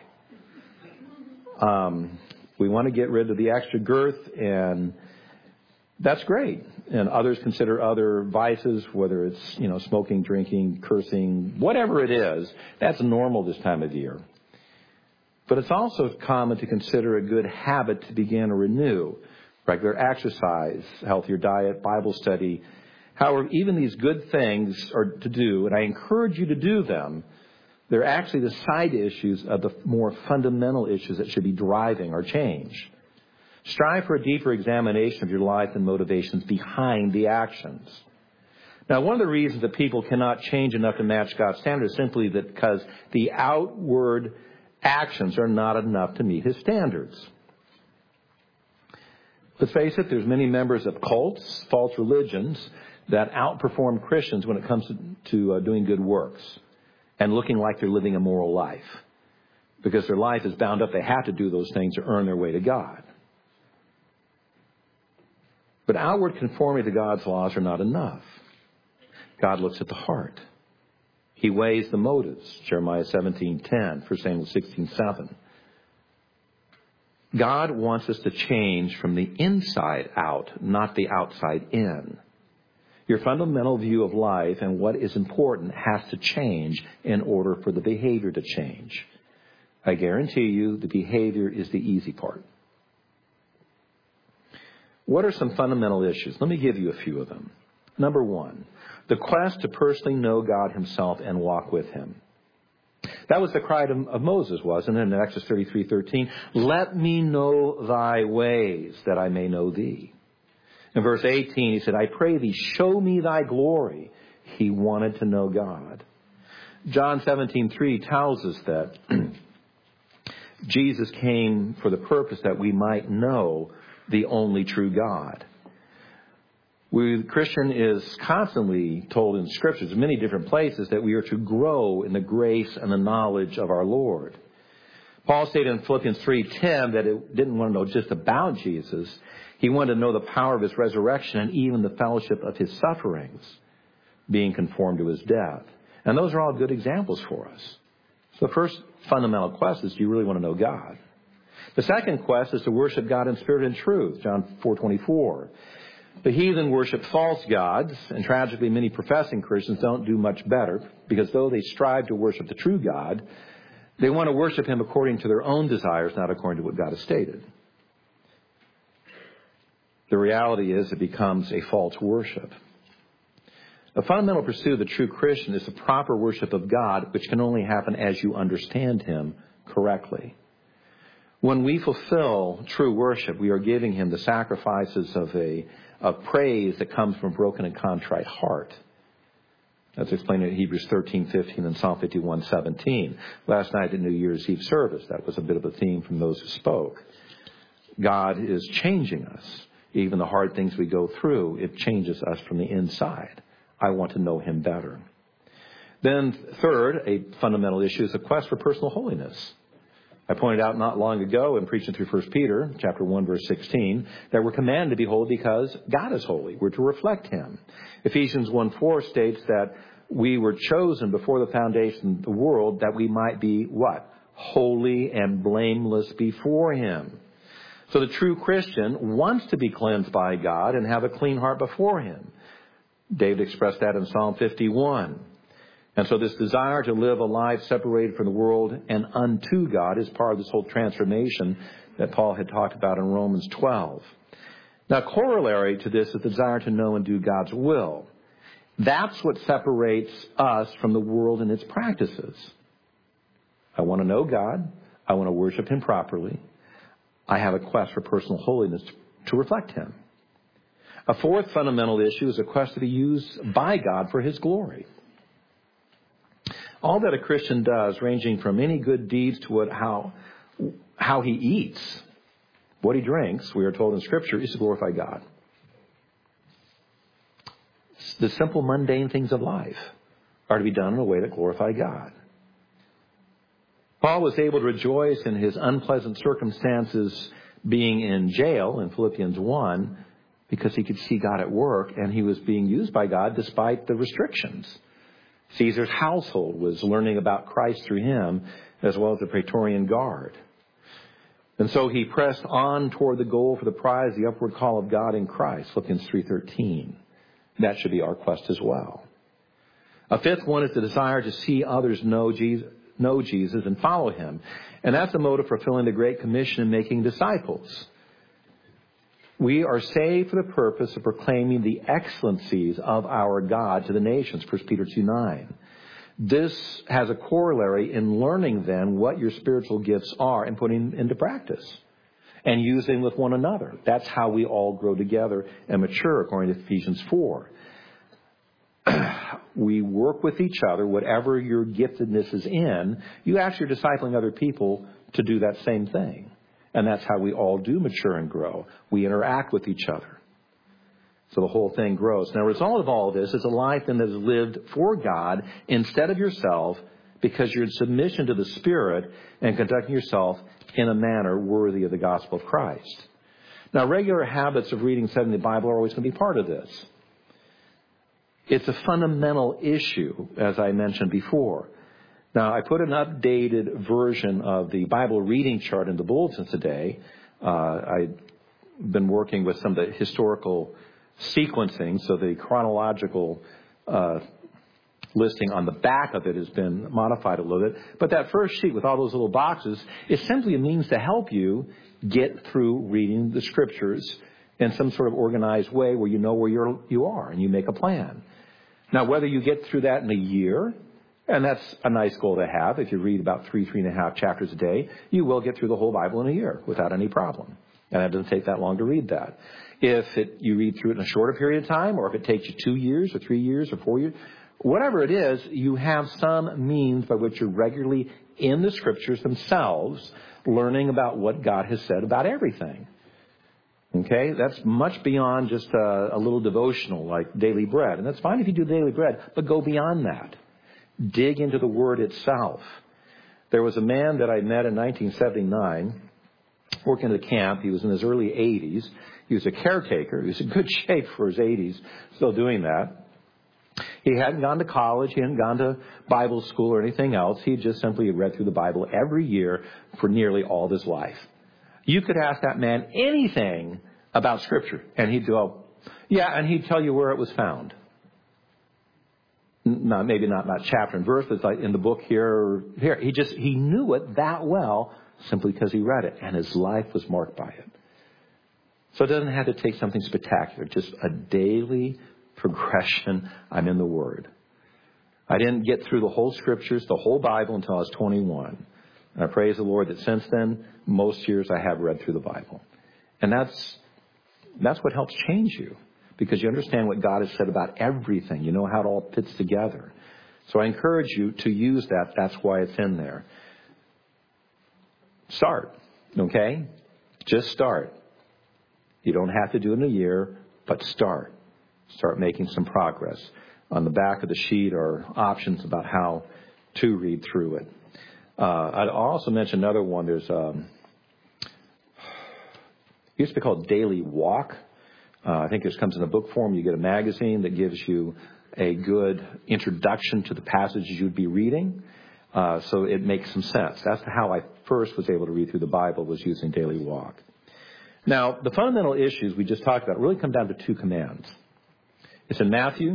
We want to get rid of the extra girth, and that's great. And others consider other vices, whether it's, smoking, drinking, cursing, whatever it is, that's normal this time of year. But it's also common to consider a good habit to begin or renew. Regular exercise, healthier diet, Bible study. However, even these good things are to do, and I encourage you to do them. They're actually the side issues of the more fundamental issues that should be driving our change. Strive for a deeper examination of your life and motivations behind the actions. Now, one of the reasons that people cannot change enough to match God's standards is simply that because the outward actions are not enough to meet His standards. Let's face it, there's many members of cults, false religions, that outperform Christians when it comes to doing good works and looking like they're living a moral life. Because their life is bound up, they have to do those things to earn their way to God. But outward conformity to God's laws are not enough. God looks at the heart. He weighs the motives, Jeremiah 17:10, 1 Samuel 16:7. God wants us to change from the inside out, not the outside in. Your fundamental view of life and what is important has to change in order for the behavior to change. I guarantee you the behavior is the easy part. What are some fundamental issues? Let me give you a few of them. Number one, the quest to personally know God himself and walk with him. That was the cry of Moses, wasn't it? In Exodus 33:13, let me know thy ways that I may know thee. In verse 18, he said, I pray thee, show me thy glory. He wanted to know God. John 17:3 tells us that Jesus came for the purpose that we might know the only true God. The Christian is constantly told in scriptures, in many different places, that we are to grow in the grace and the knowledge of our Lord. Paul stated in Philippians 3:10 that he didn't want to know just about Jesus. He wanted to know the power of his resurrection and even the fellowship of his sufferings, being conformed to his death. And those are all good examples for us. So the first fundamental quest is, do you really want to know God? The second quest is to worship God in spirit and truth, John 4:24. The heathen worship false gods, and tragically many professing Christians don't do much better, because though they strive to worship the true God, they want to worship him according to their own desires, not according to what God has stated. The reality is it becomes a false worship. A fundamental pursuit of the true Christian is the proper worship of God, which can only happen as you understand him correctly. When we fulfill true worship, we are giving him the sacrifices of praise that comes from a broken and contrite heart. That's explained in Hebrews 13:15 and Psalm 51:17. Last night at New Year's Eve service, that was a bit of a theme from those who spoke. God is changing us. Even the hard things we go through, it changes us from the inside. I want to know him better. Then third, a fundamental issue is the quest for personal holiness. I pointed out not long ago in preaching through 1 Peter, chapter 1, verse 16, that we're commanded to be holy because God is holy. We're to reflect him. Ephesians 1:4 states that we were chosen before the foundation of the world that we might be what? Holy and blameless before him. So the true Christian wants to be cleansed by God and have a clean heart before him. David expressed that in Psalm 51. And so this desire to live a life separated from the world and unto God is part of this whole transformation that Paul had talked about in Romans 12. Now, corollary to this is the desire to know and do God's will. That's what separates us from the world and its practices. I want to know God. I want to worship him properly. I have a quest for personal holiness to reflect him. A fourth fundamental issue is a quest to be used by God for his glory. All that a Christian does, ranging from any good deeds to how he eats, what he drinks, we are told in Scripture, is to glorify God. The simple, mundane things of life are to be done in a way that glorify God. Paul was able to rejoice in his unpleasant circumstances being in jail in Philippians 1 because he could see God at work and he was being used by God despite the restrictions. Caesar's household was learning about Christ through him, as well as the Praetorian Guard. And so he pressed on toward the goal for the prize, the upward call of God in Christ, Philippians 3:13. That should be our quest as well. A fifth one is the desire to see others know Jesus and follow him. And that's a motive for fulfilling the Great Commission and making disciples. We are saved for the purpose of proclaiming the excellencies of our God to the nations, 1 Peter 2:9. This has a corollary in learning then what your spiritual gifts are and putting into practice and using with one another. That's how we all grow together and mature, according to Ephesians 4. We work with each other, whatever your giftedness is in, you actually are discipling other people to do that same thing. And that's how we all do mature and grow. We interact with each other. So the whole thing grows. Now, the result of all of this is a life that is lived for God instead of yourself, because you're in submission to the Spirit and conducting yourself in a manner worthy of the gospel of Christ. Now, regular habits of reading, studying the Bible are always going to be part of this. It's a fundamental issue, as I mentioned before. Now, I put an updated version of the Bible reading chart in the bulletin today. I've been working with some of the historical sequencing, so the chronological listing on the back of it has been modified a little bit. But that first sheet with all those little boxes is simply a means to help you get through reading the Scriptures in some sort of organized way where you know where you are and you make a plan. Now, whether you get through that in a year, and that's a nice goal to have. If you read about 3.5 chapters a day, you will get through the whole Bible in a year without any problem. And it doesn't take that long to read that. If you read through it in a shorter period of time, or if it takes you 2 years or 3 years or 4 years, whatever it is, you have some means by which you're regularly in the Scriptures themselves learning about what God has said about everything. Okay? That's much beyond just a little devotional like daily bread. And that's fine if you do daily bread, but go beyond that. Dig into the Word itself. There was a man that I met in 1979 working at a camp. He was in his early 80s. He was a caretaker. He was in good shape for his 80s, still doing that. He hadn't gone to college. He hadn't gone to Bible school or anything else. He just simply read through the Bible every year for nearly all of his life. You could ask that man anything about Scripture, and he'd go, yeah, and he'd tell you where it was found. Maybe not chapter and verse, but it's like in the book here or here. He knew it that well simply because he read it, and his life was marked by it. So it doesn't have to take something spectacular, just a daily progression. I'm in the Word. I didn't get through the whole Scriptures, the whole Bible, until I was 21. And I praise the Lord that since then, most years I have read through the Bible. And that's what helps change you, because you understand what God has said about everything. You know how it all fits together. So I encourage you to use that. That's why it's in there. Start, okay? Just start. You don't have to do it in a year, but start. Start making some progress. On the back of the sheet are options about how to read through it. I'd also mention another one. There's it used to be called Daily Walk. I think this comes in a book form. You get a magazine that gives you a good introduction to the passages you'd be reading. So it makes some sense. That's how I first was able to read through the Bible, was using Daily Walk. Now, the fundamental issues we just talked about really come down to 2 commands. It's in Matthew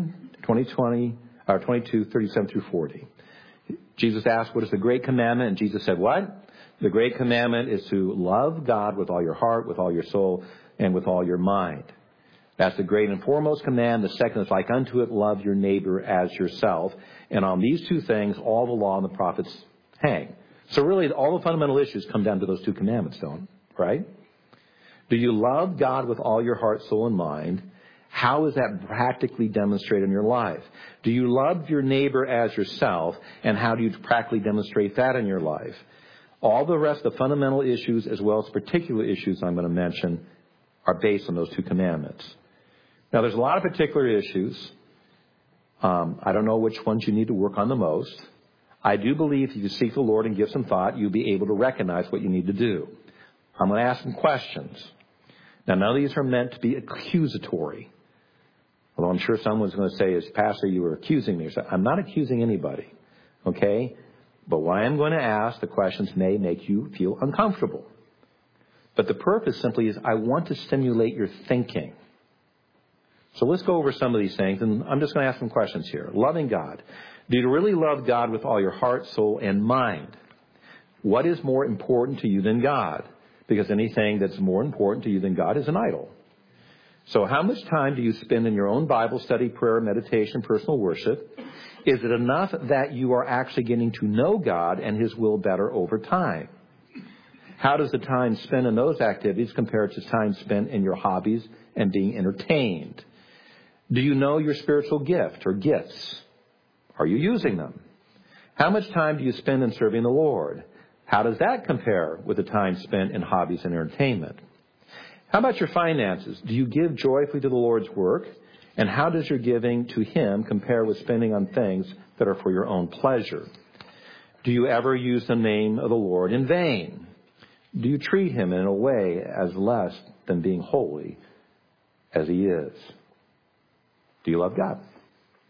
22, 37 through 40. Jesus asked, what is the great commandment? And Jesus said, what? The great commandment is to love God with all your heart, with all your soul, and with all your mind. That's the great and foremost command. The second is like unto it, love your neighbor as yourself. And on these 2 things, all the law and the prophets hang. So really, all the fundamental issues come down to those 2 commandments, right? Do you love God with all your heart, soul, and mind? How is that practically demonstrated in your life? Do you love your neighbor as yourself? And how do you practically demonstrate that in your life? All the rest of the fundamental issues, as well as particular issues I'm going to mention, are based on those 2 commandments. Now, there's a lot of particular issues. I don't know which ones you need to work on the most. I do believe if you seek the Lord and give some thought, you'll be able to recognize what you need to do. I'm going to ask some questions. Now, none of these are meant to be accusatory. Although I'm sure someone's going to say, as Pastor, you were accusing me. I'm not accusing anybody, okay? But what I am going to ask, the questions may make you feel uncomfortable. But the purpose simply is I want to stimulate your thinking. So let's go over some of these things, and I'm just going to ask some questions here. Loving God. Do you really love God with all your heart, soul, and mind? What is more important to you than God? Because anything that's more important to you than God is an idol. So how much time do you spend in your own Bible study, prayer, meditation, personal worship? Is it enough that you are actually getting to know God and His will better over time? How does the time spent in those activities compare to time spent in your hobbies and being entertained? Do you know your spiritual gift or gifts? Are you using them? How much time do you spend in serving the Lord? How does that compare with the time spent in hobbies and entertainment? How about your finances? Do you give joyfully to the Lord's work? And how does your giving to Him compare with spending on things that are for your own pleasure? Do you ever use the name of the Lord in vain? Do you treat Him in a way as less than being holy as He is? Do you love God?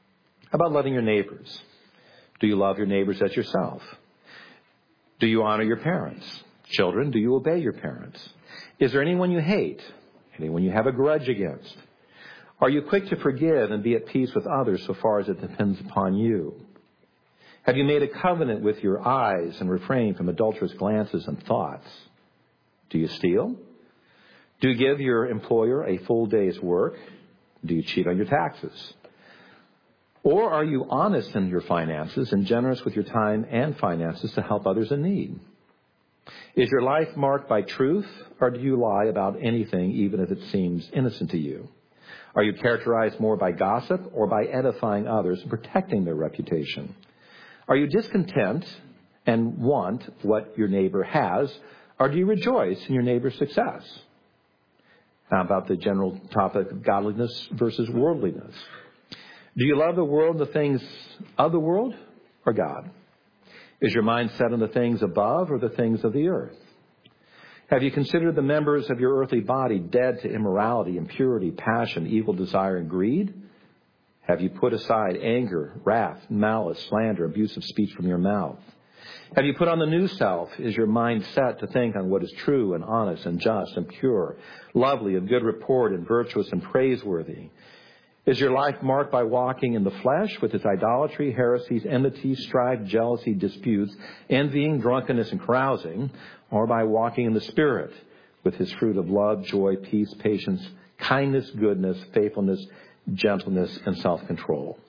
How about loving your neighbors? Do you love your neighbors as yourself? Do you honor your parents? Children, do you obey your parents? Is there anyone you hate? Anyone you have a grudge against? Are you quick to forgive and be at peace with others so far as it depends upon you? Have you made a covenant with your eyes and refrain from adulterous glances and thoughts? Do you steal? Do you give your employer a full day's work? Do you cheat on your taxes? Or are you honest in your finances and generous with your time and finances to help others in need? Is your life marked by truth, or do you lie about anything even if it seems innocent to you? Are you characterized more by gossip or by edifying others and protecting their reputation? Are you discontent and want what your neighbor has, or do you rejoice in your neighbor's success? How about the general topic of godliness versus worldliness? Do you love the world, the things of the world, or God? Is your mind set on the things above or the things of the earth? Have you considered the members of your earthly body dead to immorality, impurity, passion, evil desire, and greed? Have you put aside anger, wrath, malice, slander, abusive speech from your mouth? Have you put on the new self? Is your mind set to think on what is true and honest and just and pure, lovely, of good report and virtuous and praiseworthy? Is your life marked by walking in the flesh with its idolatry, heresies, enmities, strife, jealousy, disputes, envying, drunkenness, and carousing, or by walking in the Spirit with his fruit of love, joy, peace, patience, kindness, goodness, faithfulness, gentleness, and self-control?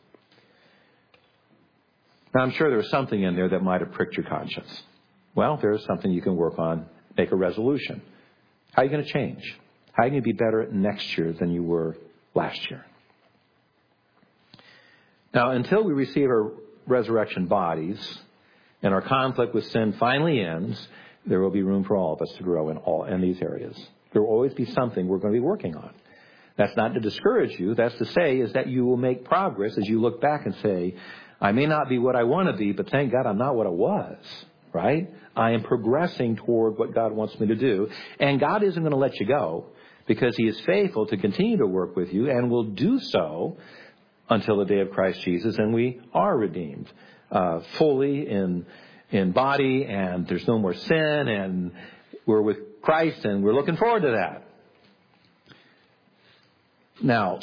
Now, I'm sure there's something in there that might have pricked your conscience. Well, there's something you can work on, make a resolution. How are you going to change? How are you going to be better next year than you were last year? Now, until we receive our resurrection bodies and our conflict with sin finally ends, there will be room for all of us to grow in these areas. There will always be something we're going to be working on. That's not to discourage you. That's to say is that you will make progress as you look back and say, I may not be what I want to be, but thank God I'm not what I was, right? I am progressing toward what God wants me to do. And God isn't going to let you go because he is faithful to continue to work with you and will do so until the day of Christ Jesus, and we are redeemed fully in body, and there's no more sin, and we're with Christ, and we're looking forward to that. Now,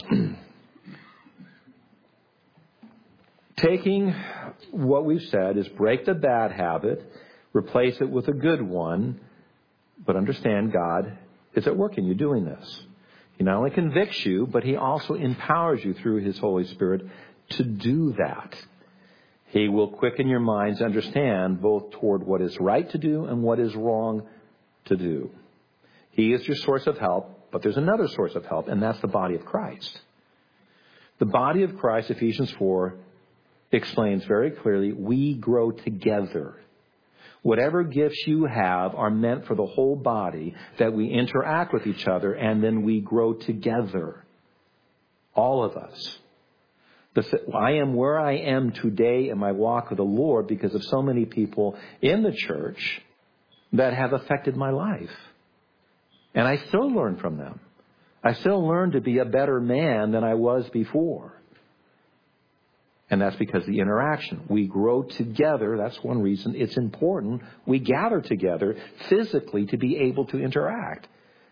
taking what we've said is break the bad habit, replace it with a good one, but understand God is at work in you doing this. He not only convicts you, but he also empowers you through his Holy Spirit to do that. He will quicken your minds to understand both toward what is right to do and what is wrong to do. He is your source of help, but there's another source of help, and that's the body of Christ. The body of Christ, Ephesians 4, explains very clearly, we grow together. Whatever gifts you have are meant for the whole body, that we interact with each other and then we grow together. All of us. I am where I am today in my walk with the Lord because of so many people in the church that have affected my life. And I still learn from them. I still learn to be a better man than I was before. And that's because of the interaction. We grow together. That's one reason it's important. We gather together physically to be able to interact.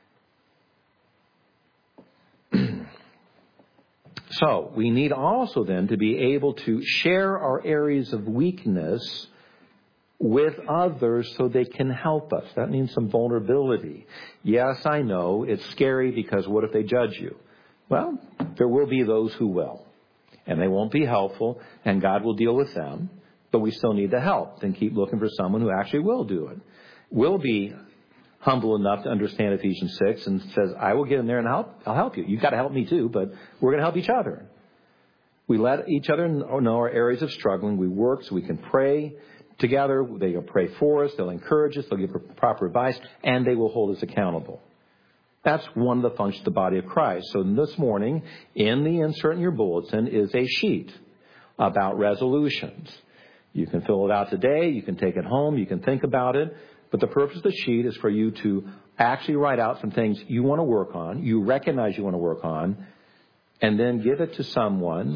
So we need also then to be able to share our areas of weakness with others so they can help us. That means some vulnerability. Yes, I know it's scary because what if they judge you? Well, there will be those who will. And they won't be helpful, and God will deal with them. But we still need the help. Then keep looking for someone who actually will do it. Will be humble enough to understand Ephesians 6 and says, I will get in there and I'll help you. You've got to help me too, but we're going to help each other. We let each other know our areas of struggling. We work so we can pray together. They'll pray for us. They'll encourage us. They'll give proper advice, and they will hold us accountable. That's one of the functions of the body of Christ. So this morning, in the insert in your bulletin is a sheet about resolutions. You can fill it out today. You can take it home. You can think about it. But the purpose of the sheet is for you to actually write out some things you want to work on, you recognize you want to work on, and then give it to someone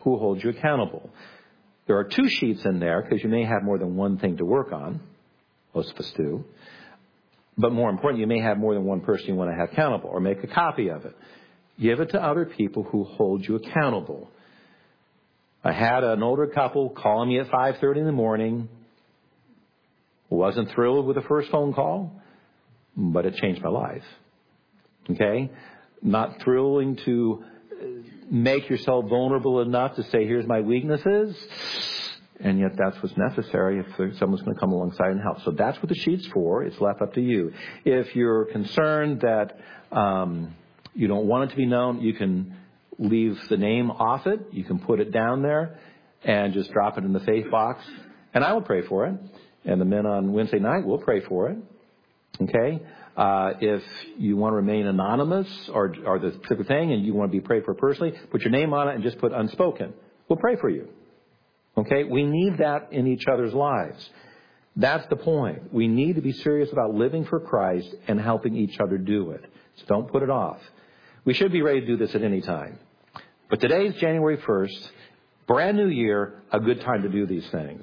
who hold you accountable. There are 2 sheets in there because you may have more than one thing to work on. Most of us do. But more important, you may have more than one person you want to have accountable, or make a copy of it. Give it to other people who hold you accountable. I had an older couple calling me at 5:30 in the morning. Wasn't thrilled with the first phone call, but it changed my life. Okay? Not thrilling to make yourself vulnerable enough to say, here's my weaknesses. And yet that's what's necessary if someone's going to come alongside and help. So that's what the sheet's for. It's left up to you. If you're concerned that you don't want it to be known, you can leave the name off it. You can put it down there and just drop it in the faith box. And I will pray for it. And the men on Wednesday night will pray for it. Okay? If you want to remain anonymous or the specific thing and you want to be prayed for personally, put your name on it and just put unspoken. We'll pray for you. Okay? We need that in each other's lives. That's the point. We need to be serious about living for Christ and helping each other do it. So don't put it off. We should be ready to do this at any time. But today is January 1st, brand new year, a good time to do these things.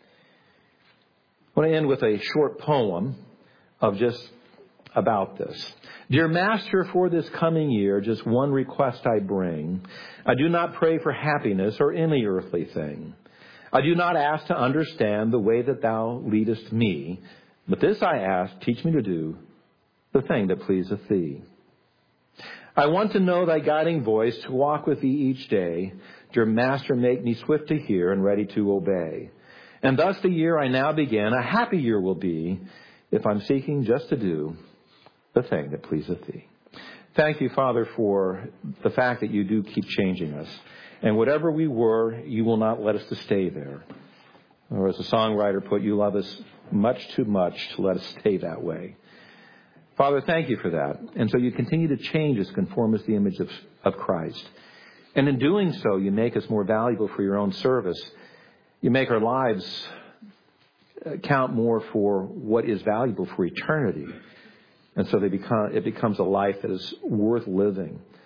I want to end with a short poem of just about this. Dear Master, for this coming year, just one request I bring. I do not pray for happiness or any earthly thing. I do not ask to understand the way that thou leadest me, but this I ask, teach me to do the thing that pleaseth thee. I want to know thy guiding voice, to walk with thee each day. Dear Master, make me swift to hear and ready to obey. And thus the year I now begin, a happy year will be, if I'm seeking just to do the thing that pleaseth thee. Thank you, Father, for the fact that you do keep changing us. And whatever we were, you will not let us to stay there. Or as a songwriter put, you love us much too much to let us stay that way. Father, thank you for that. And so you continue to change us, conform us to the image of Christ. And in doing so, you make us more valuable for your own service. You make our lives count more for what is valuable for eternity. And so it becomes a life that is worth living.